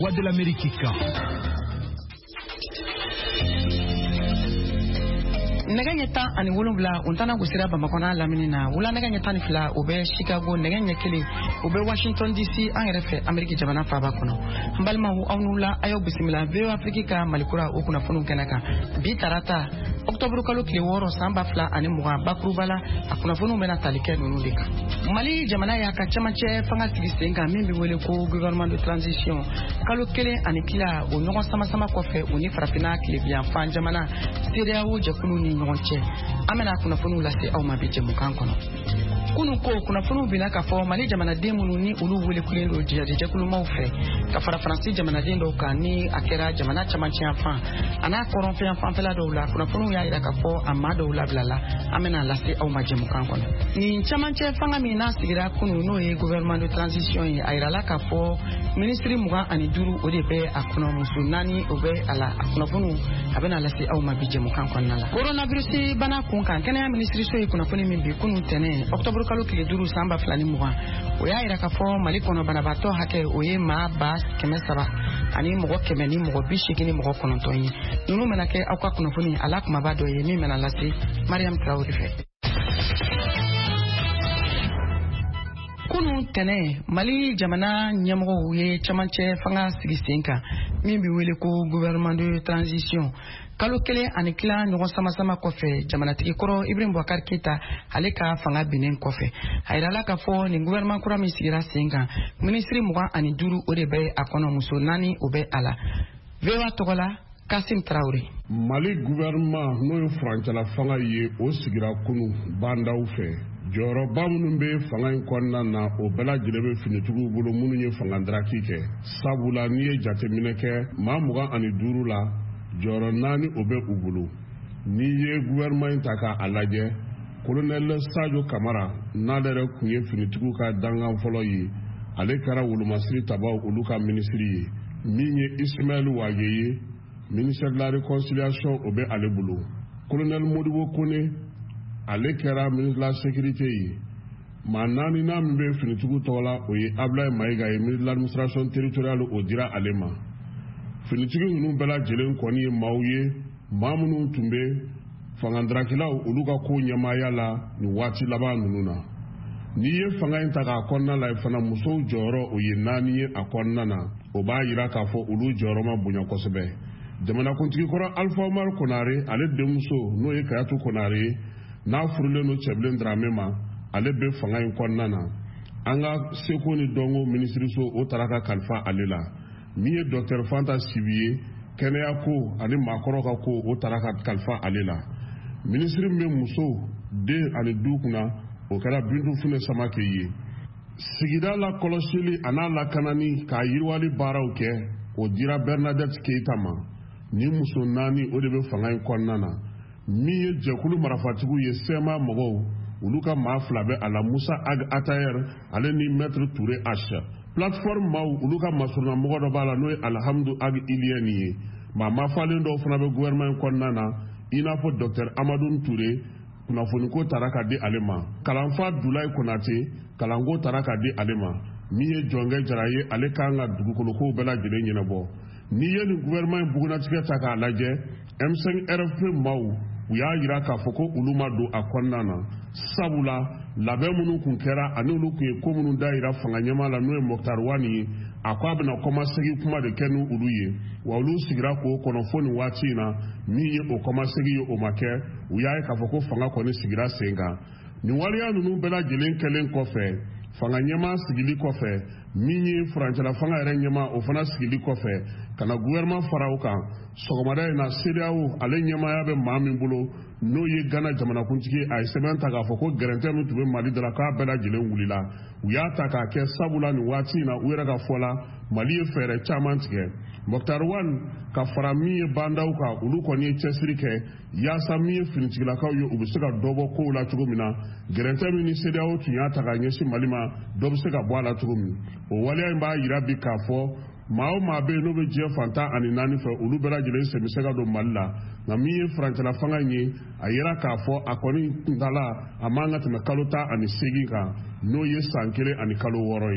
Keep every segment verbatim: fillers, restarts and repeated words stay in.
Voix de l'Amérique. Neganyeta ani wolumla untana gusira bamakona laminina wula neganyeta ni fila ube Chicago neganya kili ube Washington D C angerefe Amerika jabana faba kono mbalma hu awnula ayo bisimila veo Afrika malikura okuna funu kenaka bitarata October kalo kile woro samba fla ani muga bakrubala akuna funu mena talike nunu dika Mali jamana ya ka chamache fanga sigisenga mimbi wele ko gouvernement de transition kalo kele ani kila o nyogon sama sama kofe oni farafina kile bian fan jamana siria wo jakunu ni ngonche amena kuna funu lase au mabije mukankono kunu ko kuna funu bina ka fo Mali jamana demunu ni ulu wele kulendo dia dia kulu maufe ka fara franci jamana dendo ka ni akera jamana chamache afan ana koronfe afan fela do la kuna funu ya ira ka fo amado la blala amena lase au maje mukankono ni chamache fanga mina sigira kunu no e gouvernement de transition e aira la ka fo ministry muga ani duru odebe akono musunani obe ala akono funu abena lase au mabije mukankono nala coronavirus bana kunkan kene ministry so e kuna funu mimbi kunu tene October kalo kile duru samba flani muga oya ira ka fo Mali kono bana bato hake oye ma bas kemesaba ani mugo kemeni mugo bishikini mugo kono tonyi nunu menake akwa kuna funu ala kuma bado ye mi mena lase Mariam Traoré fe kunu tene Mali jamana nyamgo ye chamanche fanga sigisenka mimbi wele ko gouvernement de transition kalo kele ani kila nyogon sama sama kofe jamana tiki koro Ibrahim Boubacar Keita aleka fanga binen kofe hayrala ka fo ni gouvernement kura mi sigira senga ministry muga ani duru odebe akono muso nani obe ala vewa togola Kassim Traoré Mali gouvernement no franchala fanga ye o sigira kunu bandaw fe joro bamunu be fanga in konna na o bela jirebe finitugu bulu munu ye fanga draki ke sabula ni ye jatemine ke mamuga ani duru la joro nani obe ubulu ni ye gouvernement taka alaje colonel Sadio Kamara nadere kunye finitugu ka dangan folo yi ale kara wulumasiri tabaw uluka ministry minye Ismaël Wageye ministère de la réconciliation obe ale bulu colonel Modibo Kone ale kera ministre de la sécurité yi manani na mbe finitugu tola oye Ablaye Maiga ye ministre de l'administration territoriale o dira alema finitugu nu bela jelen koni mauye mamunu tumbe fangandrakila uluka ko nyamaya la ni wati laba nununa ni ye fanga intaka akonna la fana muso joro oye nani ye akonna na oba yira ka fo ulu joro ma bunya kosebe demana kuntigi kora Alpha Omar Konare ale demuso no ye kayatu Konare na furule no cheblen dramema ale be fanga in konnana anga seko ni dongo ministry so o taraka kalfa alela miye docteur Fanta Sibiye kenya ko ani makoro ka ko o taraka kalfa alela ministry me muso de ani dukuna o kala bindu fune samake yi sigida la kolosili ana la kanani ka yirwali baraw ke o dira Bernadette Keita ma ni muso nani o de be fanga in konnana miye jekulu marafatigu ye sema mogo uluka maflabe ala Musa Ag Atayer ale ni maître Touré H plateforme ma uluka masurna mogo do bala no alhamdu Ag Ilieni ma mafalen do fana be gouvernement konnana ina fo docteur Amadou Touré kuna foniko taraka de alema kalanfa Dulay Konate kalango taraka de alema miye jonge jaraye ale kanga dugukolo ko bela jere nyina bo ni yeni gouvernement buguna tike taka laje M cinq R F P mau uya yira ka foko uluma do akonnana sabula labe munu kun kera ani ulu kun ko munu daira fanga nyama la no Mokhtar Wani akwa bna koma segi kuma de kenu uluye wa ulu sigira ko kono foni watina miye o koma segi yo o make uya ka foko fanga ko ni sigira senga ni waliya nunu bela jelen kelen kofe fanga nyama sigili kofe minyi franchala fanga ere nyama o fana sigili kofe kana gouvernement farauka sogomada na seriawo ale nyama yabe mami bulo no ye gana jamana kuntigi ay sementa ga foko garante mu tube Mali de la ka bela jelen wulila uya taka ke sabula ni wati na uira ga fola Mali e fere chamantige Mokhtar Wan ka farami bandaw ka ulu ko ni chesirike ya sami finitila ka yo ubusika dobo ko la tugumina garante mu ni seriawo tunya taka nyesi Malima dobusika bwala tugumi o wale mba yirabi ka fo mao mabe no be je fanta ani nani fa ulu bela jelen se misega do Malla na mi franca la fanga nyi ayira ka fo akoni ndala amanga te kalota ani segi ka no ye sankele ani kalo woroi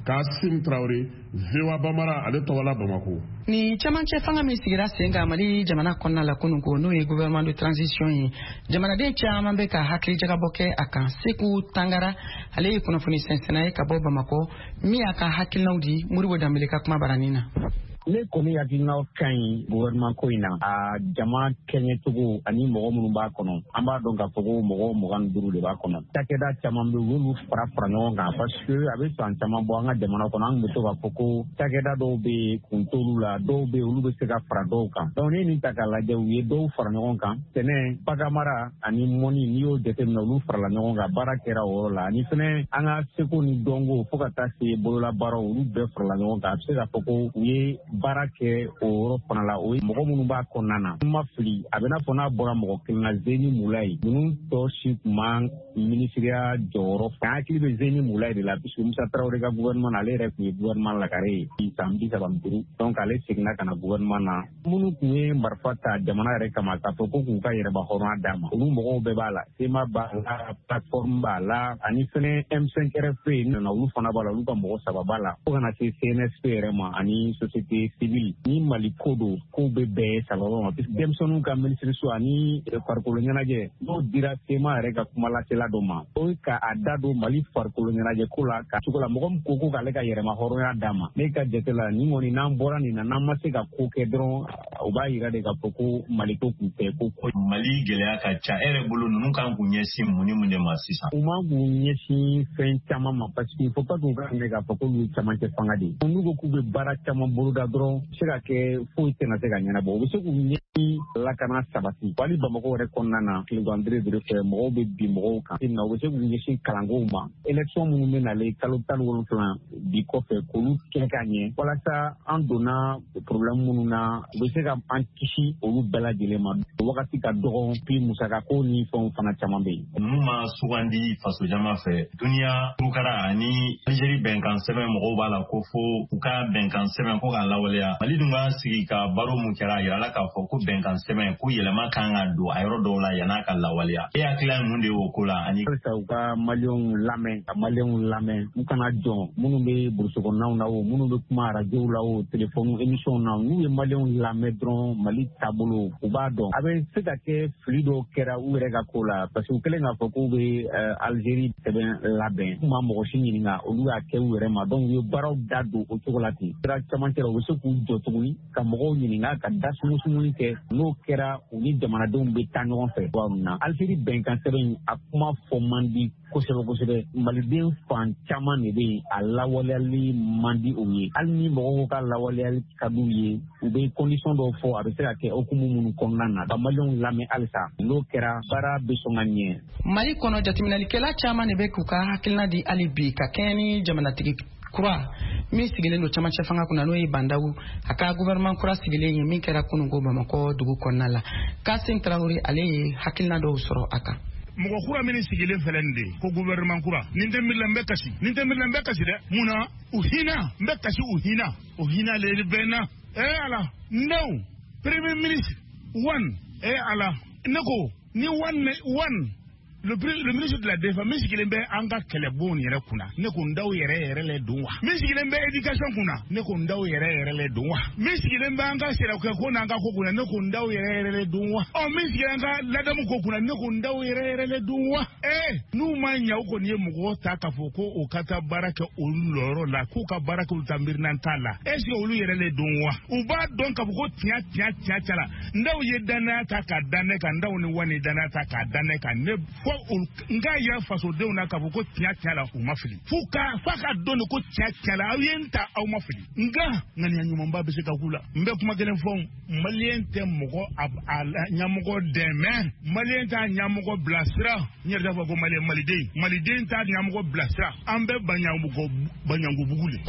Kasim Traoré, Zewa Bamara ale tɔgɔla Bamako. Ni camancɛ fanga min sigira sen kan Mali jamana kɔnɔna la kunun ko n'o ye gouvernement de transition ye jamanaden caman bɛ ka hakili jagabɔ kɛ a kan. Seku Tangara ale ye kunnafoni sɛnsɛnna ye ka bɔ Bamako min y'a ka hakilinaw di Modibo Dembele ka kuma baranin na. Ne kɔni hakilinaw ka ɲi gouvernement ko in na a jama kɛɲɛcogo ani mɔgɔ minnu b'a kɔnɔ an b'a dɔn k'a fɔ ko mɔgɔ mugan ni duuru de b'a kɔnɔ. Cakɛda caman bɛ olu fara fara ɲɔgɔn kan parce que a bɛ san caman bɔ an ka jamana kɔnɔ an bɛ to k'a fɔ ko cakɛda dɔw bɛ yen kun t'olu la dɔw bɛ yen olu bɛ se ka fara dɔw kan. Donc ne nin ta k'a lajɛ u ye dɔw fara ɲɔgɔn kan sɛnɛ baganmara ani mɔni n'i y'o jateminɛ olu farala ɲɔgɔn kan baara kɛra o yɔrɔ la ani fɛnɛ an ka seko ni dɔnko fo ka taa se bololabaaraw olu bɛɛ farala ɲɔgɔn kan a bɛ se k'a fɔ ko u ye baara kɛ o yɔrɔ fana la o ye mɔgɔ minnu b'a kɔnɔna na n ma fili a bɛ n'a fɔ n'a bɔra mɔgɔ kelen na Zeni Mulayi ninnu tɔ si tun man minisiriya jɔyɔrɔ fɛ an hakili bɛ Zeni Mulayi de la puisque Musa Tarawele ka gouvernement na ale yɛrɛ tun ye gouvernement lakare ye san bi saba ni duuru donc ale seginna ka na gouvernement na minnu tun ye marifa ta jamana yɛrɛ kama k'a fɔ ko k'u ka yɛrɛba hɔrɔnya d'a ma olu mɔgɔw bɛɛ b'a la SEMA b'a la plateforme b'a la ani fɛnɛ M cinq R F P nana olu fana b'a la olu ka mɔgɔ saba b'a la fo kana se C N S P yɛrɛ ma ani société civile ni Mali ko don kow bɛ bɛɛ sababa ma puisque denmisɛnninw ka minisiriso ani farikolo ɲɛnajɛ n'o dira SEMA yɛrɛ ka kuma lasela dɔ ma o ye ka a da don Mali farikolo ɲɛnajɛ ko la ka cogo la mɔgɔ min ko ko k'ale ka yɛrɛma hɔrɔnya d'a ma ne ka jate la ni kɔni n'an bɔra nin na n'an ma se ka ko kɛ dɔrɔn o b'a yira de k'a fɔ ko Mali ko kun tɛ ko Mali gɛlɛya ka ca e yɛrɛ bolo ninnu kan k'u ɲɛsin mun ni mun de ma sisan u man k'u ɲɛsin fɛn caman ma parce que il faut pas k'u ka minɛ k'a fɔ k'olu ye camancɛ fanga de ye n'u ko k'u bɛ baara caman boloda dɔrɔn se ka kɛ foyi tɛna se ka ɲɛnabɔ u bɛ se k'u ɲɛsin lakana sabati wali Bamako yɛrɛ kɔnɔna na Clinton André de fɛ mɔgɔw bɛ bin mɔgɔw kan na u bɛ se k'u ɲɛsin kalankow ma élection minnu bɛ nalen kalo tan ni wolonwula bi kɔfɛ k'olu kɛ ka ɲɛ walasa an donna problème minnu na u bɛ se ka an kisi olu bɛɛ lajɛlen ma wagati ka dɔgɔ puis musakako ni fɛnw fana caman bɛ yen. Ninnu ma sugandi faso jama fɛ duniya turukara ani Algérie bɛnkan sɛbɛn mɔgɔw b'a la ko fo u ka bɛnkan sɛbɛn ko k'a lawaleya Mali dun ka sigi ka baro mun kɛra a yirala k'a fɔ ko bɛnkan sɛbɛn ko yɛlɛma kan ka don a yɔrɔ dɔw la yan'a ka lawaleya e hakili ye mun de y'o ko la ani halisa u ka maliyɛnw lamɛn ka maliyɛnw lamɛn u kana jɔn minnu bɛ burusi kɔnɔnaw na o minnu bɛ kuma arajow la o telefɔni émission na n'u ye maliyɛnw lamɛn dɔrɔn Mali taabolo u b'a dɔn a bɛ se ka kɛ fili dɔw kɛra u yɛrɛ ka ko la parce que u kɛlen k'a fɔ k'u bɛ Algérie sɛbɛn labɛn u ma mɔgɔ si ɲininka olu y'a kɛ u yɛrɛ ma donc u ye baaraw da don o cogo la ten sira camancɛ la u bɛ se k'u jɔ tuguni ka mɔgɔw ɲininka ka da sumusumuni kɛ n'o kɛra u ni jamanadenw bɛ taa ɲɔgɔn fɛ cogoya min na Algérie bɛnkan sɛbɛn a kuma fɔ man di kosɛbɛ kosɛbɛ maliden fan caman de bɛ yen a lawaleyali man di u ye hali ni mɔgɔw ka lawaleyali ka d'u ye u bɛ condition dɔw fɔ a bɛ se ka kɛ hukumu minnu kɔnɔna na ka maliyɛnw lamɛn halisa n'o kɛra baara bɛ sɔn ka ɲɛ. Mali kɔnɔ jateminɛlikɛla caman de bɛ k'u ka hakilina di hali bi ka kɛɲɛ ni jamanatigi kura min sigilen don camancɛ fanga kunna n'o ye Bandawu a ka gouvernement kura sigilen ye min kɛra kunun ko Bamako dugu kɔnɔna la Kasim Traoré ale ye hakilina dɔw sɔrɔ a kan. mɔgɔ kura min sigilen filɛ nin de ko gouvernement kura nin tɛ miirila n bɛ kasi nin tɛ miirila n bɛ kasi dɛ munna u hinɛ n bɛ kasi u hinɛ u hinɛ le bɛ na eh ala no premier ministre one eh ala ne ko ni one one le le ministre de la défense min sigilen bɛ an ka kɛlɛbonw yɛrɛ kunna ne ko n daw yɛrɛ yɛrɛ le don wa min sigilen bɛ éducation kunna ne ko n daw yɛrɛ yɛrɛ le don wa min sigilen bɛ an ka sɛnɛkɛ ko n'an ka ko kunna ne ko n daw yɛrɛ yɛrɛ le don wa ɔ min sigilen an ka ladamu ko kunna ne ko n daw yɛrɛ yɛrɛ le don wa eh n'u ma ɲɛ o kɔni ye mɔgɔw ta k'a fɔ ko o ka taa baara kɛ olu yɔrɔ la k'u ka baara kɛ olu ta miirina t'a la est ce que olu yɛrɛ le don wa u b'a dɔn k'a fɔ ko tiɲɛ tiɲɛ tiɲɛ cɛ la n daw ye danaya ta k'a da ne kan n daw ni wani danaya ta k'a da ne kan ne fɔ n ka yira fasodenw na k'a fɔ ko tiɲɛ tiɲɛ la u ma fili f'u ka f'a ka dɔn ko tiɲɛ tiɲɛ la aw ye n ta aw ma fili nka ŋaniya ɲumanba bɛ se ka k'u la n bɛ kuma kelen fɔ maliyɛn tɛ mɔgɔ a ɲɛmɔgɔ dɛmɛ maliyɛn t'a ɲɛmɔgɔ bilasira n yɛrɛ t'a fɔ ko maliyɛn maliden maliden t'a ɲɛmɔgɔ bilasira an bɛ baɲangu baɲangubugu le.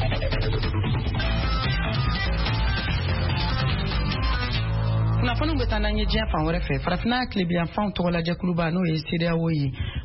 kunnafoniw bɛ taa n'an ye diɲɛ fan wɛrɛ fɛ farafinna tilebiyanfanw tɔgɔ lajɛ kuluba n'o ye C E D E A O ye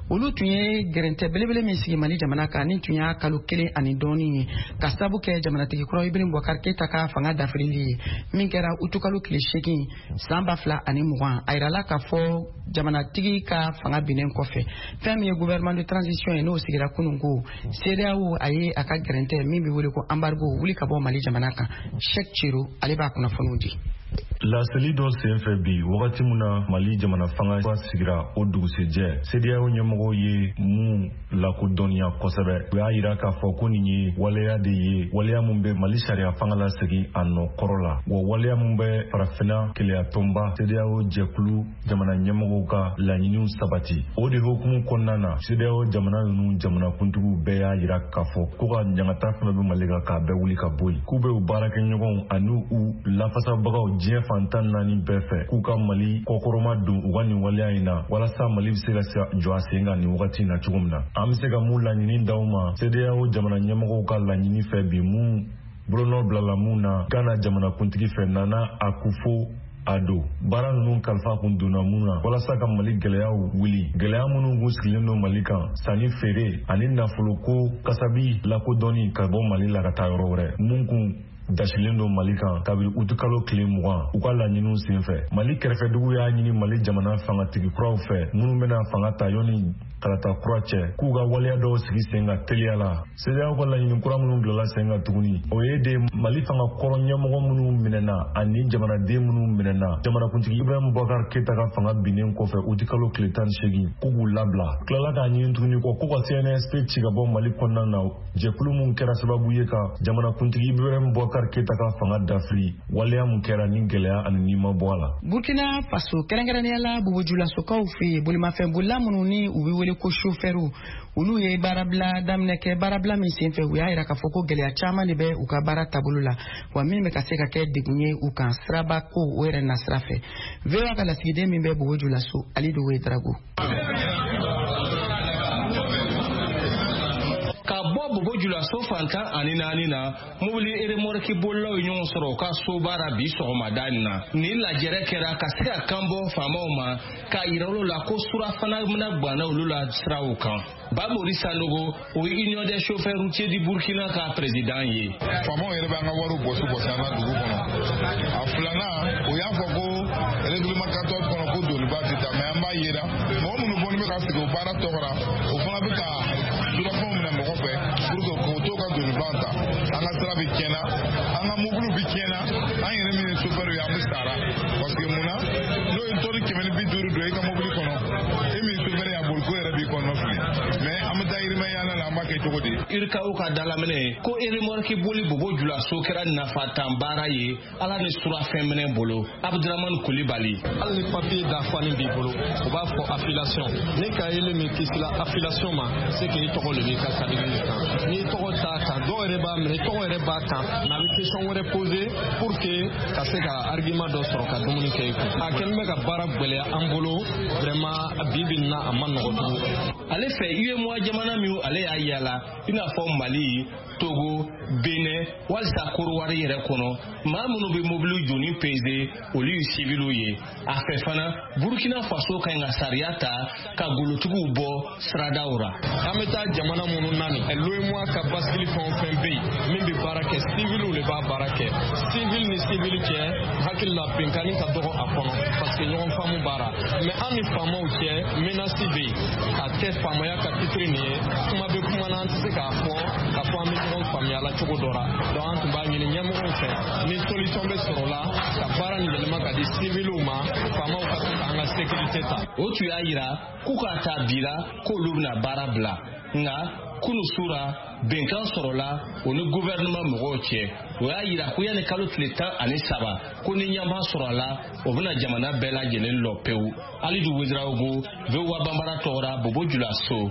olu tun ye gɛrɛntɛ belebele min sigi Mali jamana kan ni tun y'a kalo kelen ani dɔɔni ye ka sababu kɛ jamanatigi kɔrɔ Ibrahim Boubacar Keita ka fanga dafirili ye min kɛra utukalo tile seegin san ba fila ani mugan a yirala k'a fɔ jamanatigi ka fanga binnen kɔfɛ fɛn min ye gouvernement de transition ye n'o sigira kunun ko C D A O a ye a ka gɛrɛntɛ min bɛ wele ko embargo wuli ka bɔ Mali jamana kan Cheikh Chiro ale b'a kunnafoniw di. Laseli dɔ senfɛ bi wagati min na Mali jamana fanga sigira o dugusɛjɛ C D A O ɲɛmɔgɔw ye mun lakodɔnniya kosɛbɛ u y'a yira k'a fɔ ko nin ye waleya de ye waleya min bɛ Mali sariya fanga lasegin a nɔ kɔrɔ la wa waleya min bɛ farafinna keleya tɔnba C D A O jɛkulu jamana ɲɛmɔgɔw ka laɲiniw sabati o de hukumu kɔnɔna na C D A O jamana ninnu jamanakuntigiw bɛɛ y'a yira k'a fɔ ko ka ɲangata fɛn bɛ Mali kan k'a bɛɛ wuli ka bɔ yen k'u bɛ u baarakɛɲɔgɔnw ani u lafasabagaw diɲɛ fantan naani bɛɛ fɛ k'u ka Mali kɔkɔrɔma don u ka nin waleya in na walasa Mali bɛ se ka jɔ a sen kan nin wagati in na cogo min na an bɛ se ka mun laɲini d'aw ma C D A O jamana ɲɛmɔgɔw ka laɲini fɛ bi mun bolonɔ bilala mun na Ghana jamanakuntigi fɛ Nana Akufo Addo baara ninnu kalifa kun donna mun na walasa ka Mali gɛlɛyaw wuli gɛlɛya minnu kun sigilen don Mali kan sanni feere ani nafoloko kasabi lakodɔnni ka bɔ Mali la ka taa yɔrɔ wɛrɛ mun kun dasilen don Mali kan kabiri utukalo tile mugan u ka laɲiniw senfɛ Mali kɛrɛfɛdugu y'a ɲini Mali jamana fangatigi kuraw fɛ minnu bɛna fanga ta yɔni kalata kura cɛ k'u ka waleya dɔw sigi sen ka teliya la C D A O ka laɲini kura minnu bilala sen ka tuguni o ye de Mali fanga kɔrɔ ɲɛmɔgɔ minnu minɛna ani jamanaden minnu minɛna jamanakuntigi Ibrahim Boubacar Keita ka fanga binnen kɔfɛ utukalo tile tan ni seegin k'u k'u labila tilala k'a ɲini tuguni kɔ ko ka C N S P ci ka bɔ Mali kɔnɔna na jɛkulu mun kɛra sababu ye ka jamanakuntigi Ibrahim Boubacar Keita ka fanga dafiri waleya mun kɛra ni gɛlɛya ani nima bɔ a la. Burkina Faso kɛrɛnkɛrɛnnenya la bobojulasokaw fɛ bolimafɛn bolila minnu ni u bɛ wele ko chauffeur olu ye baarabila daminɛ kɛ baarabila min senfɛ u y'a yira k'a fɔ ko gɛlɛya caman de bɛ u ka baara taabolo la wa min bɛ ka se ka kɛ degun ye u kan siraba ko o yɛrɛ na sira fɛ V O A ka lasigiden min bɛ bobojulaso Ali Dowe Drago. Ka bɔ bobojulaso fantan ani naani na mobili eremorki bolaw ɲɔgɔn sɔrɔ ka so baara bi sɔgɔmada in na ni lajɛrɛ kɛra ka se ka kanbɔ faamaw ma ka yira olu la ko surafana mina gbanna olu la siraw kan Bamori Sanogo o ye Union des chauffeurs routiers du Burkina ka président ye faamaw yɛrɛ b'an ka wariw bɔsi bɔsi an ka dugu kɔnɔ a filanan o y'a fɔ ko règlement quatorze kɔnɔ ko doniba tɛ ta mais an b'a yera mɔgɔ minnu bɔni bɛ ka sigi o baara tɔgɔra o fana bɛ ka surafɛnw minɛ mɔgɔ fɛ pour que k'o to ka doniba ta an ka sira bɛ tiɲɛna an ka mobiliw bɛ tiɲɛna an yɛrɛ min ye chauffeur ye an bɛ sara parce que mun na n'o ye tɔni kɛmɛ ni bi duuru don i ka mobili kɔnɔ e min chauffeur y'a boli ko yɛrɛ b'i kɔnɔ fili mais an bɛ taa yirimɛyana la an b'a kɛ cogo di. irikaw ka dalaminɛ ko eremorki boli bobojulaso kɛra nafatan baara ye ala ni surafɛn minɛ bolo Abdurahmane Kulibali. hali ni papier dafalen b'i bolo o b'a fɔ affiliation ne ka yele min kisila affiliation ma c'est que i tɔgɔ le b'i ka kabini kan n'i tɔgɔ t'a kan dɔw yɛrɛ b'a minɛ tɔgɔ yɛrɛ b'a kan mais a bɛ question wɛrɛ poser pour que ka se ka argument dɔ sɔrɔ ka dumuni kɛ i kun a kɛlen bɛ ka baara gɛlɛya an bolo vraiment bi bi na a ma nɔgɔ tugun. ale fɛ U E M O A jamana min ale y'a yala i n'a fɔ Mali Togo Benin walisa Korowari yɛrɛ kɔnɔ maa minnu bɛ mobili joni pese olu ye civiliw ye a fɛ fana Burkina Faso ka ɲi ka sariya ta ka golotigiw bɔ siradaw la. an bɛ taa jamana minnu naani U E M O A ka bascule fɛn o fɛn bɛ yen min bɛ baara kɛ civiliw de b'a baara kɛ civil ni civil cɛ hakili la bɛnkanni ka dɔgɔ a kɔnɔ parce que ɲɔgɔn faamu baara mais an ni faamaw cɛ menace bɛ yen a tɛ faamaya ka titre nin ye kuma bɛ kuma na an tɛ se k'a fɔ k'a fɔ an bɛ ɲɔgɔn faamuya la cogo dɔ la donc an tun b'a ɲini ɲɛmɔgɔw fɛ ni solution bɛ sɔrɔ la ka baara nin yɛlɛma ka di civiliw ma faamaw ka se k'an ka sécurité ta. o tun y'a yira k'u ka taa bi la k'olu bɛna baara bila nka kunu sura bɛnkan sɔrɔla o ni gouvernement mɔgɔw cɛ o y'a yira ko yanni kalo tile tan ani saba ko ni ɲɛma sɔrɔ la o bɛna jamana bɛɛ lajɛlen lɔ pewu. Alidu Wedraogo V O A Banbara tɔgɔra Bobojulaso.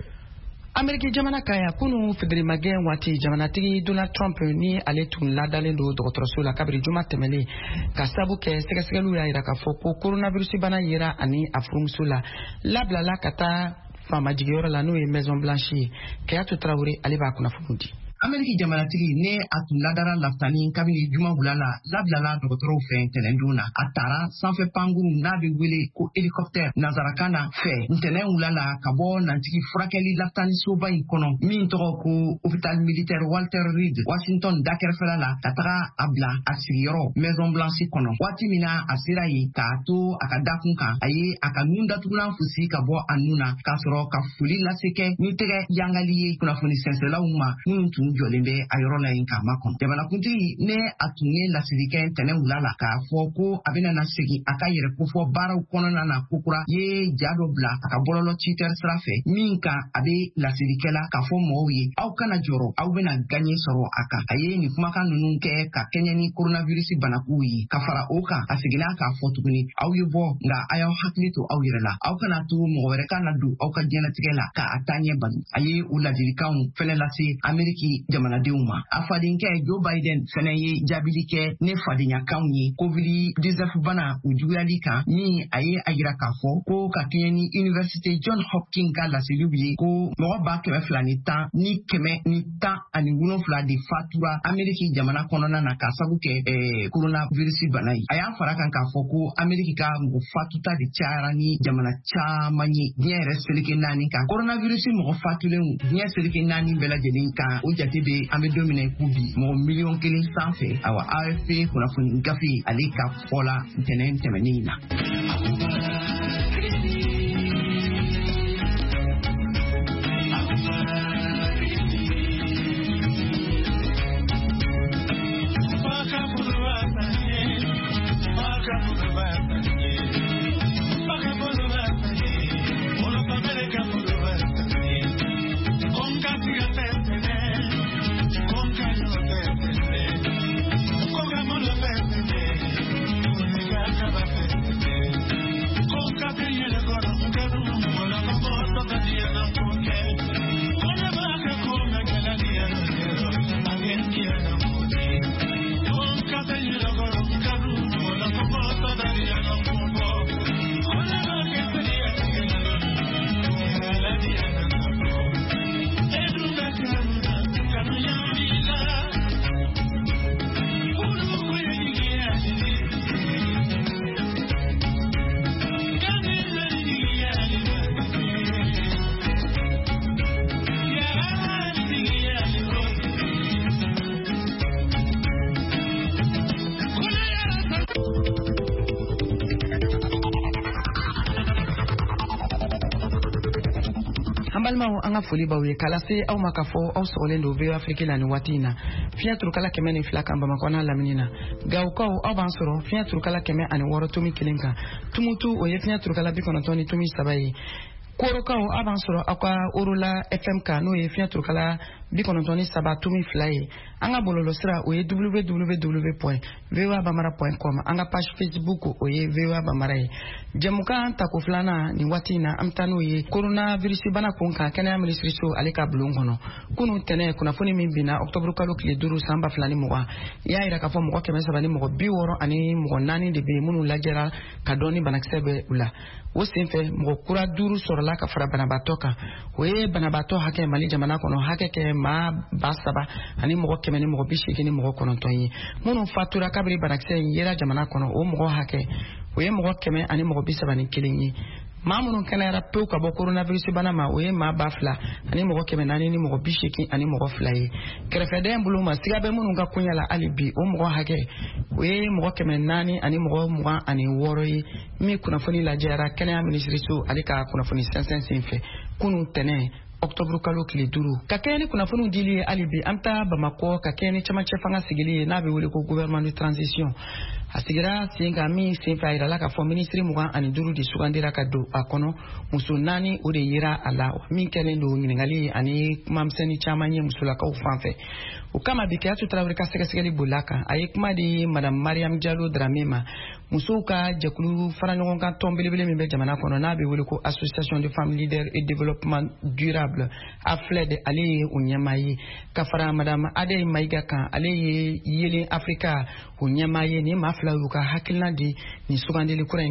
Ameriki jamana kaya kunu federimagɛ waati jamanatigi Donald Trump ni ale tun ladalen do dɔgɔtɔrɔso la kabiri juma tɛmɛlen ka sabu kɛ sɛgɛsɛgɛliw y'a yira k'a fɔ ko coronavirus bana yera ani a furumuso la labilala ka taa faama jigiyɔrɔ la n'o ye Maison Blanche ye Kayatu Traoré ale b'a kunnafoni di. Ameriki jamanatigi ne a tun ladara laftani kabini juma bulala labilala dɔgɔtɔrɔw fɛ ntɛnɛn don na a taara sanfɛ pankuru n'a bɛ wele ko hélicoptère nanzarakan na fɛ ntɛnɛn wulala ka bɔ nantigi furakɛli laftani soba in kɔnɔ min tɔgɔ ko hôpital militaire Walter Reed Washington dakɛrɛfɛla la ka taga a bila a sigiyɔrɔ Maison Blanche kɔnɔ waati min na a sera yen k'a to a ka dakun kan a ye a ka nun datugulan fusi ka bɔ a nun na k'a sɔrɔ ka foli lase kɛ ni tɛgɛ yangali ye kunnafoni sɛnsɛlaw ma minnu tun jɔlen bɛ a yɔrɔ la yen k'a makɔnɔ jamanakuntigi ne a tun ye lasiri kɛ ntɛnɛn wula la k'a fɔ ko a bɛna na segin a ka yɛrɛ kofɔ baaraw kɔnɔna na kokura ye ja dɔ bila a ka bɔlɔlɔ Twitter sira fɛ min kan a bɛ lasirikɛla k'a fɔ mɔgɔw ye aw kana jɔrɔ aw bɛna gaɲɛ sɔrɔ a kan a ye nin kumakan ninnu kɛ ka kɛɲɛ ni coronavirus banakuw ye ka fara o kan a seginna k'a fɔ tuguni aw ye bɔ nka a y'aw hakili to aw yɛrɛ la aw kana to mɔgɔ wɛrɛ ka na don aw ka diɲɛlatigɛ la ka a taa ɲɛ bali a ye o ladilikanw fɛnɛ lase Ameriki jamanadenw ma a fadenkɛ Joe Biden fɛnɛ ye jaabili kɛ ne fadenyakanw ye covid dix-neuf bana u juguyali kan min a ye a yira k'a fɔ ko ka kɛɲɛ ni Université John Hopkins ka laseliw ye ko mɔgɔ ba kɛmɛ fila ni tan ni kɛmɛ ni tan ani wolonfila de fatura Ameriki jamana kɔnɔna na ka sabu kɛ eh, coronavirus bana ye a y'a fara kan k'a fɔ ko Ameriki ka mɔgɔ fatuta de cayara ni jamana caman ye diɲɛ yɛrɛ seleke naani kan coronavirus mɔgɔ fatulen diɲɛ seleke naani bɛɛ lajɛlen kan o jate bɛ an bɛ don min ko bi mɔgɔ miliyɔn kelen sanfɛ awa A F P kunnafoni gafe ale ka fɔ la ntɛnɛn tɛmɛnen na. Balmaw an ka foli baw ye kala se aw ma ka fɔ aw sɔgɔlen don V O Afrique la ni waati in na fiɲɛ turukala kɛmɛ ni fila kan Bamakɔ n'a lamini na Gawukaw aw b'an sɔrɔ fiɲɛ turukala kɛmɛ ani wɔɔrɔ tomi kelen kan Tumutu o ye fiɲɛ turukala bi kɔnɔntɔn ni tomi saba ye Korokaw aw b'an sɔrɔ aw ka Orola F M kan n'o ye fiɲɛ turukala bi kɔnɔntɔn ni saba tomi fila ye an ka bɔlɔlɔ sira o ye w w w point v o a bambara point com an ka page Facebook o ye V O A Bambara ye jɛmukan tako filanan nin waati in na an bɛ taa n'o ye coronavirus bana kun kan kɛnɛya minisiriso ale ka bulon kɔnɔ kunu tɛnɛ kunnafoni min binna octobre kalo tile duuru san ba fila ni mugan i y'a yira k'a fɔ mɔgɔ kɛmɛ saba ni mɔgɔ bi wɔɔrɔ ani mɔgɔ naani de bɛ yen minnu lajɛra ka dɔn ni banakisɛ bɛ u la o senfɛ mɔgɔ kura duuru sɔrɔla ka fara banabaatɔ kan o ye banabaatɔ hakɛ Mali jamana kɔnɔ hakɛ kɛ maa ba saba ani mɔgɔ kɛmɛ ni mɔgɔ bi seegin ni mɔgɔ kɔnɔntɔn ye minnu fatura kabiri banakisɛ in yera jamana kɔnɔ o mɔgɔ hakɛ o ye mɔgɔ kɛmɛ ani mɔgɔ bi saba ni kelen ye maa minnu kɛnɛyara pewu ka bɔ coronavirus bana ma o ye maa ba fila ani mɔgɔ kɛmɛ naani ni mɔgɔ bi seegin ani mɔgɔ fila ye kɛrɛfɛdɛn bolo ma siga bɛ minnu ka koɲɛ la hali bi o mɔgɔ hakɛ o ye mɔgɔ kɛmɛ naani ani mɔgɔ mugan ani wɔɔrɔ ye min kunnafoni lajɛra kɛnɛya minisiriso ale ka kunnafoni sɛnsɛn sen fɛ kunu tɛnɛ octobre kalo tile duuru ka kɛɲɛ ni kunnafoniw dili ye hali bi an bɛ taa Bamakɔ ka kɛɲɛ ni cɛmancɛ fanga sigili ye n'a bɛ wele ko gouvernement de transition a sigira sen kan min sen fɛ a yirala k'a fɔ minisiri mugan ani duuru de sugandira ka don a kɔnɔ muso naani o de yera a la min kɛlen don ɲininkali ani kumamisɛnnin caman ye musolakaw fan fɛ o kama bi Keyatu Tarawele ka sɛgɛsɛgɛli bolila kan a ye kuma di madame Mariam Diallo Dramé ma musow ka jɛkulu fara ɲɔgɔn kan tɔn belebele min bɛ jamana kɔnɔ n'a bɛ wele ko association de femmes leaders et développement durable a filɛ de ale ye o ɲɛmaa ye ka fara madame Ade Mayiga kan ale ye Yelen Africa o ɲɛmaa ye ni maa fila y'u ka hakilina di nin sugandili kura in kan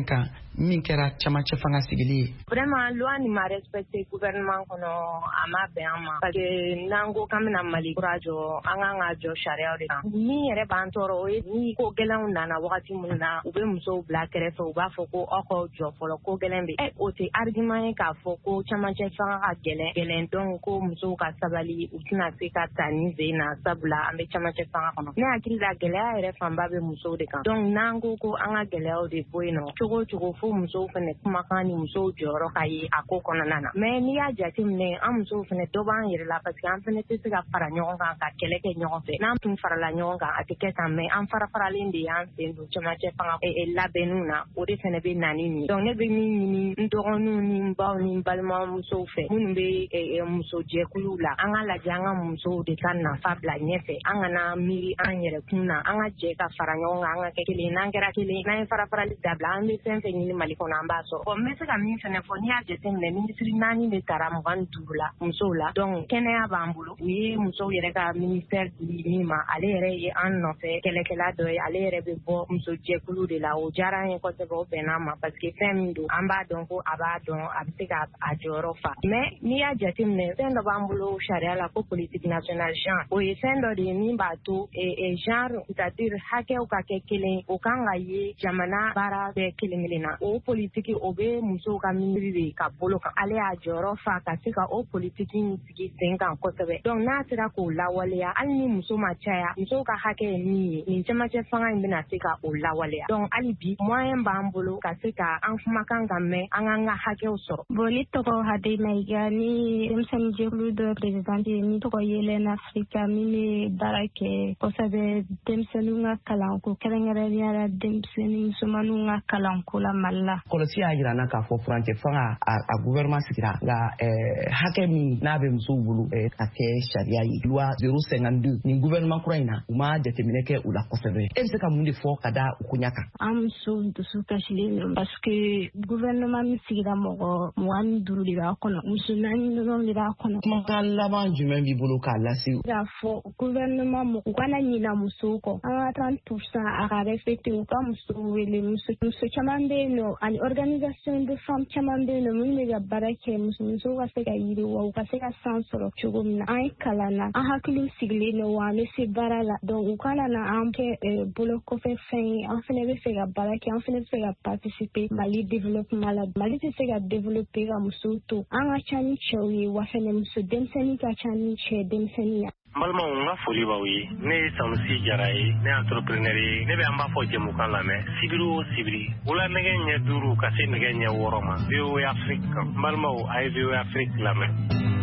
min kɛra camancɛ fanga sigili ye. Vraiment loi ni ma respecté gouvernement kɔnɔ a ma bɛn an ma parce que n'an ko k'an bɛna Mali kura jɔ an kan ka jɔ sariyaw de kan. Min yɛrɛ b'an tɔɔrɔ o ye ni ko gɛlɛnw nana wagati min na u bɛ musow bila kɛrɛfɛ u b'a fɔ ko aw ka jɔ fɔlɔ ko gɛlɛn bɛ ɛ o tɛ argument ye k'a fɔ ko camancɛ fanga ka gɛlɛn gɛlɛn donc ko musow ka sabali u tɛna se ka ta ni sen na sabula an bɛ camancɛ fanga kɔnɔ. Ne hakili la gɛlɛya yɛrɛ fanba bɛ musow de kan donc n'an ko ko an ka gɛlɛyaw de bɔ yen nɔ cogo cogo fo musow fana kumakan ni musow jɔyɔrɔ ka ye a ko kɔnɔna na mais n'i y'a jateminɛ an musow fana dɔ b'an yɛrɛ la parce que an fana tɛ se ka fara ɲɔgɔn kan ka kɛlɛ kɛ ɲɔgɔn fɛ n'an tun farala ɲɔgɔn kan a tɛ kɛ tan mais an fara faralen de y'an sen don camancɛ fanga labɛnniw na o de fana bɛ na ni nin donc ne bɛ min ɲini n dɔgɔninw ni n baw ni n balimamusow fɛ minnu bɛ muso jɛkuluw la an ka lajɛ an ka musow de ka nafa bila ɲɛfɛ an kana miiri an yɛrɛ kun na an ka jɛ ka fara ɲɔgɔn kan an ka kɛ kelen n'an kɛra kelen n'an ye fara farali dabila an bɛ fɛn fɛn ɲini Mali kɔnɔ an b'a sɔrɔ bon n bɛ se ka min fɛnɛ fɔ n'i y'a jateminɛ minisiri naani de tara mugan ni duuru la musow la donc kɛnɛya b'an bolo u ye musow yɛrɛ ka ministère di min ma ale yɛrɛ ye an nɔfɛ kɛlɛkɛla dɔ ye ale yɛrɛ bɛ bɔ muso jɛkulu de la o diyara an ye kosɛbɛ o bɛnna ma parce que fɛn min don an b'a dɔn ko a b'a dɔn a bɛ se ka a jɔyɔrɔ fa mais n'i y'a jateminɛ fɛn dɔ b'an bolo sariya la ko politique nationale genre o ye fɛn dɔ de ye min b'a to genre c'est-à-dire hakɛw ka kɛ kelen o kan ka ye jamana baara bɛɛ kelen kelen na o politiki o bɛ musow ka miiri de ka bolo kan ale y'a jɔyɔrɔ fa ka se ka o politiki in sigi sen kan kosɛbɛ donc n'a sera k'o lawaleya hali ni muso ma caya musow ka hakɛ ye min ye nin camancɛ fanga in bɛna se ka o lawaleya donc hali bi moyen b'an bolo ka se ka an kumakan ka mɛn an k'an ka hakɛw sɔrɔ. Bon ne tɔgɔ Hade Mayiga ni denmisɛnnin jɛkulu dɔ présidente ye min tɔgɔ Yelen Africa min bɛ baara kɛ kosɛbɛ denmisɛnninw ka kalanko kɛrɛnkɛrɛnnenya la denmisɛnnin musomaninw ka kalanko la Mali la. Kɔlɔsi y'a jira n na k'a fɔ furancɛ fanga a gouvernement sigira nka hakɛ min n'a bɛ musow bolo ka kɛ sariya ye loi zéro cinquante-deux nin gouvernement kura in na u ma jateminɛ kɛ u la kosɛbɛ e bɛ se ka mun de fɔ ka da u koɲa kan. An musow dusu kasilen don parce que gouvernement min sigira mɔgɔ mugan ni duuru de b'a kɔnɔ muso naani dɔrɔn de b'a kɔnɔ. Kumakan laban jumɛn b'i bolo k'a lase. K'a fɔ gouvernement mɔgɔ u kana ɲina musow kɔ an ka trente pour cent a ka respecté u ka musow wele muso muso caman bɛ yen nɔ ani organisation de femmes caman bɛ yen nɔ minnu bɛ ka baara kɛ muso musow ka se ka yiriwa u ka se ka san sɔrɔ cogo min na an ye kalan na an hakiliw sigilen don wa an bɛ se baara la donc u kana na an kɛ bolo kɔfɛ fɛn ye an fana bɛ fɛ ka baara kɛ an fana bɛ fɛ ka participer Mali développement la Mali tɛ se ka développer ka musow to an ka ca ni cɛw ye wa fana muso denmisɛnnin ka ca ni cɛ denmisɛnnin ye. N balimaw n ka foli b'aw ye ne ye Sanusi Jara ye ne ye entrepreneur ye ne bɛ an b'a fɔ jɛmukan lamɛn sibiri o sibiri wula nɛgɛ ɲɛ duuru ka se nɛgɛ ɲɛ wɔɔrɔ ma V O A Afrique n balimaw a ye V O A Afrique lamɛn.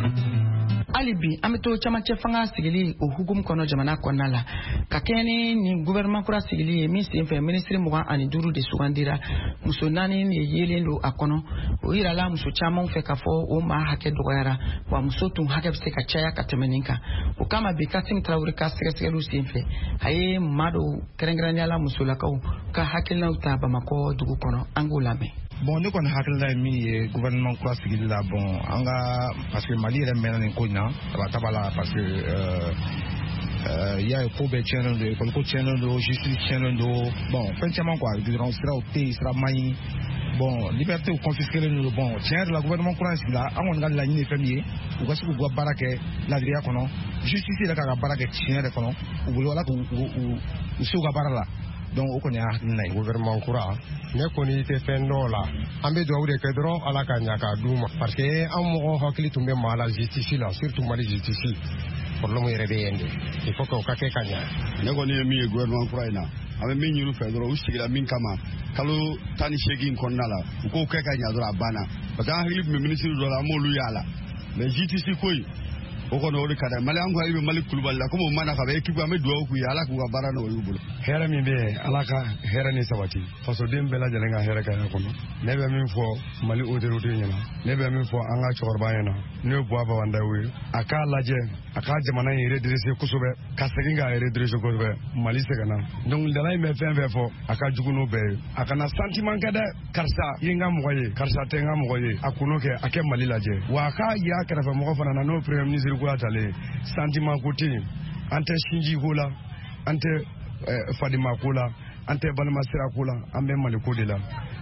hali bi an bɛ to camancɛ fanga sigili o hukumu kɔnɔ jamana kɔnɔna la ka kɛɲɛ ni nin gouvernement kura sigili ye min senfɛ minisiri mugan ani duuru de sugandira muso naani de yelen don a kɔnɔ o yirala muso caman fɛ k'a fɔ o maa hakɛ dɔgɔyara wa muso tun hakɛ bɛ se ka caya ka tɛmɛ nin kan o kama bi Kasim Tarawele ka sɛgɛsɛgɛliw senfɛ a ye maa dɔw kɛrɛnkɛrɛnneyala musolakaw ka hakilinaw ta Bamakɔ dugu kɔnɔ an k'o lamɛn. Bon ne kɔni hakilila ye min ye gouvernement kura sigili la bon an ka parce que Mali yɛrɛ mɛnna nin ko in na tabataba la parce que il y a ko bɛɛ tiɲɛnen don école ko tiɲɛnen don justice tiɲɛnen don bon fɛn caman quoi gudɔrɔn siraw tɛ yen sira man ɲi bon liberté confisqueren don bon tiɲɛ yɛrɛ la gouvernement kura in sigila an kɔni ka laɲini ye fɛn min ye u ka se k'u ka baara kɛ ladiriya kɔnɔ justice yɛrɛ k'a ka baara kɛ tiɲɛ yɛrɛ kɔnɔ u bolo ala k'u u se u ka baara la. Donc o kɔni y'a hakilina ye gouvernement kura ne kɔni tɛ fɛn dɔw la an bɛ dugawu de kɛ dɔrɔn ala ka ɲa k'a d'u ma parce que an mɔgɔ hakili tun bɛ maa la justice la surtout Mali justice problème yɛrɛ bɛ yen de il faut que o ka kɛ ka ɲa. Ne kɔni ye min ye gouvernement kura in na an bɛ min ɲini u fɛ dɔrɔn u sigira min kama kalo tan ni seegin kɔnɔna la u k'o kɛ ka ɲa dɔrɔn a banna parce que an hakili tun bɛ minisiri dɔ la an m'olu y'a la mais justice ko in o kɔni o de ka d'a ye Mali an ko i bɛ Mali kulubali la comme o mana ka bɛ équipe an bɛ dugawu k'u ye ala k'u ka baara nɔgɔya u bolo. Hɛrɛ min bɛ yen ala ka hɛrɛ ni sabati fasoden bɛɛ lajɛlen ka hɛrɛ kɛ kɔnɔ ne bɛ min fɔ Mali autorité ɲɛna ne bɛ min fɔ an ka cɛkɔrɔba ɲɛna n'o ye Buwa Babandaw ye a k'a lajɛ a ka jamana in redresser kosɛbɛ ka segin k'a redresser kosɛbɛ Mali sɛgɛnna dɔnkilidala in bɛ fɛn fɛn fɔ a ka jugu n'o bɛɛ ye a kana sentiment kɛ dɛ karisa i ye n ka mɔgɔ ye karisa tɛ n ka mɔgɔ ye a kun'o kɛ a kɛ Mali lajɛ wa a k'a yira kɛrɛfɛ mɔgɔ fana na n'o premier ministre ko talen sentiment ko tɛ yen an tɛ sinji ko la an tɛ fadima ko la an tɛ balima sira ko la an bɛ Mali ko de la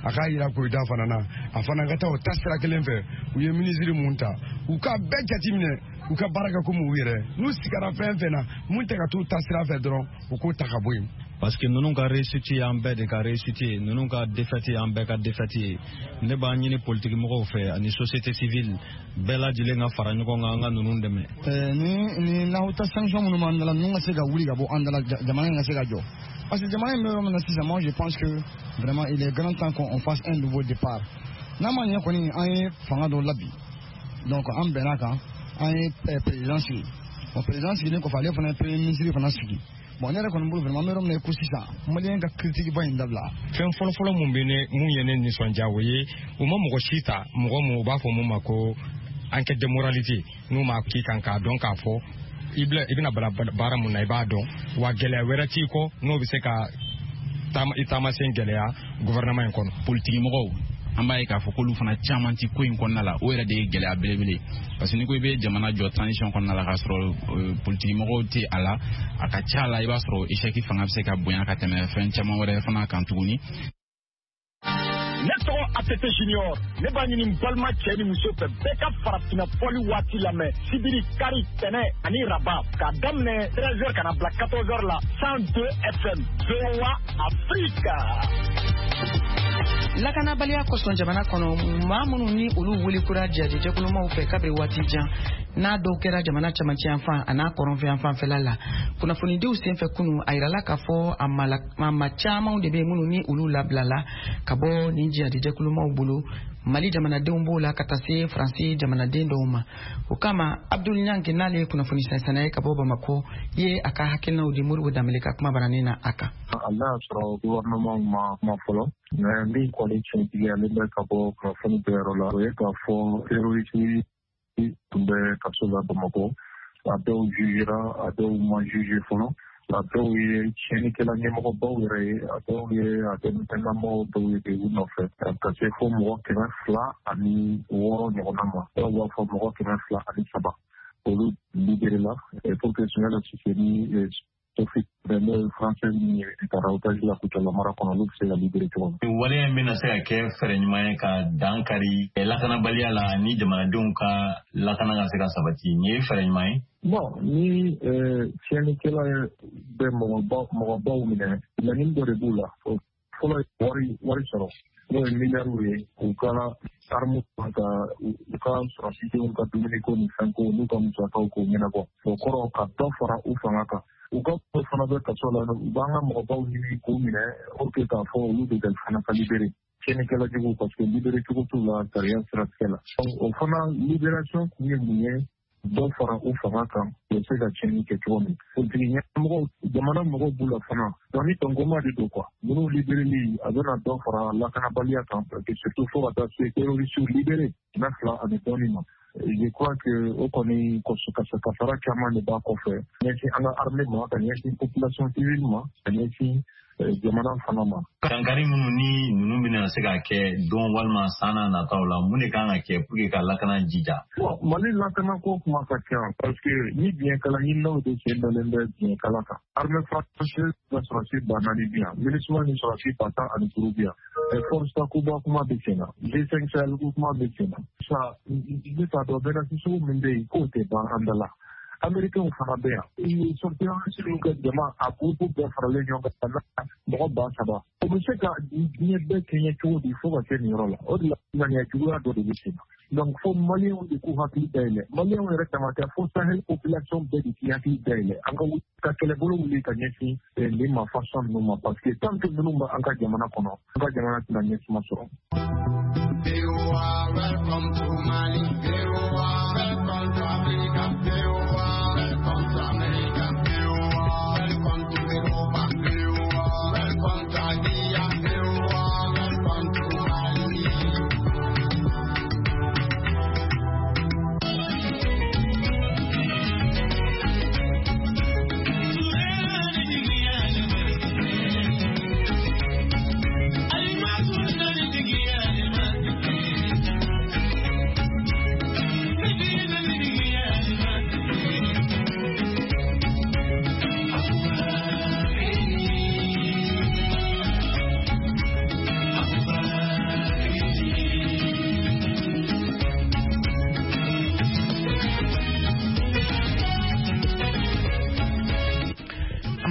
aka yira ko da fana na afana ka taa o tasira kelen fɛ u ye ministre mun ta u ka bɛɛ jateminɛ u ka baraka ko mu yɛrɛ n'u sigara fɛn fɛn na mun tɛ ka t'u tasira fɛ dɔrɔn u k'o ta ka bɔ yen. Parce que ninnu ka réussite y'an bɛɛ de ka réussite ye ninnu ka défaite y'an bɛɛ ka défaite ye ne b'a ɲini politique mɔgɔw fɛ ani société civile bɛɛ lajɛlen ka fara ɲɔgɔn kan an ka ninnu dɛmɛ. ni ni n'aw ta sanction minnu b'an dala ninnu ka se ka wuli ka bɔ an dala jamana in ka se ka jɔ parce que jamana in bɛ yɔrɔ min na sisan moi je pense que vraiment il est grand temps qu'on fasse un nouveau départ n'a ma ɲɛ kɔni an ye fanga dɔ labi donc an bɛnna kan an ye président sigi bon président sigilen kɔfɛ ale fana ye premier ministre fana sigi. Bon, ne yɛrɛ kɔni bolo vraiment n bɛ yɔrɔ min na ko sisan maliyɛn ka critique ba in dabila. Fɛn fɔlɔfɔlɔ mun bɛ ne mun ye ne nisɔndiya o ye u ma mɔgɔ si ta mɔgɔ mun u b'a fɔ mun ma ko enquête de moralité n'u m'a k'i kan k'a dɔn k'a fɔ i bɛna bala baara mun na i b'a dɔn wa gɛlɛya wɛrɛ t'i kɔ n'o bɛ se ka i taamasen gɛlɛya gouvernement in kɔnɔ. Politique mɔgɔw an b'a ye k'a fɔ k'olu fana caman ti ko in kɔnɔna la o yɛrɛ de ye gɛlɛya belebele parce que ni ko i bɛ jamana jɔ transition kɔnɔna la k'a sɔrɔ politique mɔgɔw tɛ a la a ka ca la i b'a sɔrɔ échec fanga bɛ se ka bonya ka tɛmɛ fɛn caman wɛrɛ fana kan tuguni. Ne tɔgɔ A T T Junior ne b'a ɲini n balima cɛ ni muso fɛ bɛɛ ka farafinna fɔli waati lamɛn sibiri kari tɛnɛ ani raba k'a daminɛ treize heures ka na bila quatorze heures la cent deux F M V O A Afrique. Lakanabaliya kosɔn jamana kɔnɔ maa minnu ni olu wuli kura jaabi jɛkulumaw fɛ kabiri waati jan n'a dɔw kɛra jamana cɛmancɛ yan fan a n'a kɔrɔnfɛ yan fanfɛla la kunnafonidiw senfɛ kunu a yirala k'a fɔ a ma camanw de bɛ minnu ni olu labilala ka bɔ nin jaabi jɛkulumaw bolo Mali jamanadenw b'o la ka taa se Faransi jamanaden dɔw ma o kama Abdul Nyanki n'ale ye kunnafoni sɛnsɛnna ye ka bɔ Bamako ye a ka hakilinaw di Moribo Danbele ka kuma baranin na a kan. Allah y'a sɔrɔ gouvernement ma kuma fɔlɔ mais min kɔni tiɲɛtigiyalen bɛ ka bɔ kunnafoni bɛɛ la o ye k'a fɔ terroriste tun bɛ kaso la Bamako a dɔw jugera a dɔw ma juge fɔlɔ a dɔw ye tiɲɛnikɛla ɲɛmɔgɔbaw yɛrɛ ye a dɔw ye a denmisɛnninlamɔgɔw dɔw ye u nɔfɛ ka se fo mɔgɔ kɛmɛ fila ani wɔɔrɔ ɲɔgɔnna ma dɔw b'a fɔ mɔgɔ kɛmɛ fila ani saba olu libéré la pour que Sunjata Tchifeni Sophie n'o français ni taara otage la Kucala mara kɔnɔ olu bɛ se ka libéré cogo min. Waleya in bɛna se ka kɛ fɛɛrɛ ɲuman ye ka dankari lakanabaliya la ni jamanadenw ka lakana ka se ka sabati nin ye fɛɛrɛ ɲuman ye. Bon ni tiɲɛnikɛla bɛ mɔgɔbaw minɛ laɲini dɔ de b'u la fɔlɔ wari wari sɔrɔ n'o ye miliyariw ye u ka armu ka u ka sɔrɔsidenw ka dumuniko ni fɛnko n'u ka musakaw k'o ɲɛnabɔ o kɔrɔ ka dɔ fara u fanga kan u ka ko fana bɛ kaso la u b'an ka mɔgɔbaw ɲini k'u minɛ o kɛ k'a fɔ olu de ka fana ka libéré tiɲɛnikɛla jugu parce que libéré cogo t'u la sariya siratigɛ la o fana libération kun ye mun ye dɔ fara u fanga kan u bɛ se ka tiɲɛni kɛ cogo min politiki ɲɛmɔgɔw jamana mɔgɔw b'u la fana donc ni tɔnkoma de don quoi minnu libéreli a bɛna dɔ fara lakanabaliya kan parce que surtout fo ka taa se terroristes libéré kɛmɛ fila ani dɔɔnin ma je crois que o kɔni kasara caman de b'a kɔfɛ ɲɛsin an ka armée ma ka ɲɛsin population civile ma ka ɲɛsin jamana fana ma. Dankari minnu ni ninnu bɛna se ka kɛ don walima san n'a nataw la mun de kan ka kɛ pour que ka lakana jija. Mali lakana ko kuma ka ca parce que ni biɲɛkala ɲininaw de sen dalen bɛ biɲɛkala kan armée française ka sɔrɔsi ba naani bi yan MINUSMA ni sɔrɔsi ba tan ani duuru bi yan force takuba kuma bɛ sen na G cinq Sahel kuma bɛ sen na sa ne t'a dɔn bɛnafisugu min bɛ yen k'o tɛ ban an da la. Américains fana bɛ yan sortirasiw ka jama a groupe bɛɛ faralen ɲɔgɔn kan ka mɔgɔ ba saba o bɛ se ka diɲɛ bɛɛ kɛɲɛ cogo di fo ka kɛ nin yɔrɔ la o de la ŋaniya juguya dɔ de bɛ sen na donc fo maliyɛnw de k'u hakili dayɛlɛ maliyɛnw yɛrɛ dama tɛ fo sahel population bɛɛ de k'i hakili dayɛlɛ an ka ka kɛlɛbolo wuli ka ɲɛsin nin mafasɔn ninnu ma parce que tant que minnu bɛ an ka jamana kɔnɔ an ka jamana tɛna ɲɛsuma sɔrɔ. Welcome to Mali. Welcome to Africa.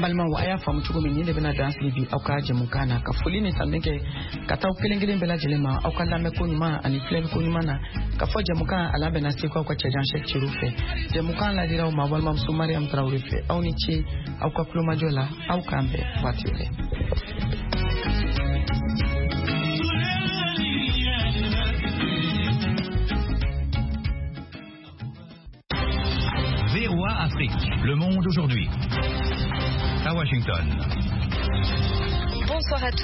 balima wa aya famu cogo min ni de bena dan sigi bi aw ka jɛmukan na ka foli ni sanni kɛ ka taa kelen kelen bɛɛ lajɛlen ma aw ka lamɛn ko ɲuman ani filɛli ko ɲuman na ka fɔ jɛmukan a labɛnna seko aw ka cɛjan sɛk ciru fɛ jɛmukan ladiraw ma balimamuso mariam tarawele fɛ aw ni ce aw ka kulomajɔ la aw k'an bɛɛ waati bɛɛ. V O A Afrique, le monde aujourd'hui. À Washington. Bonsoir à tous.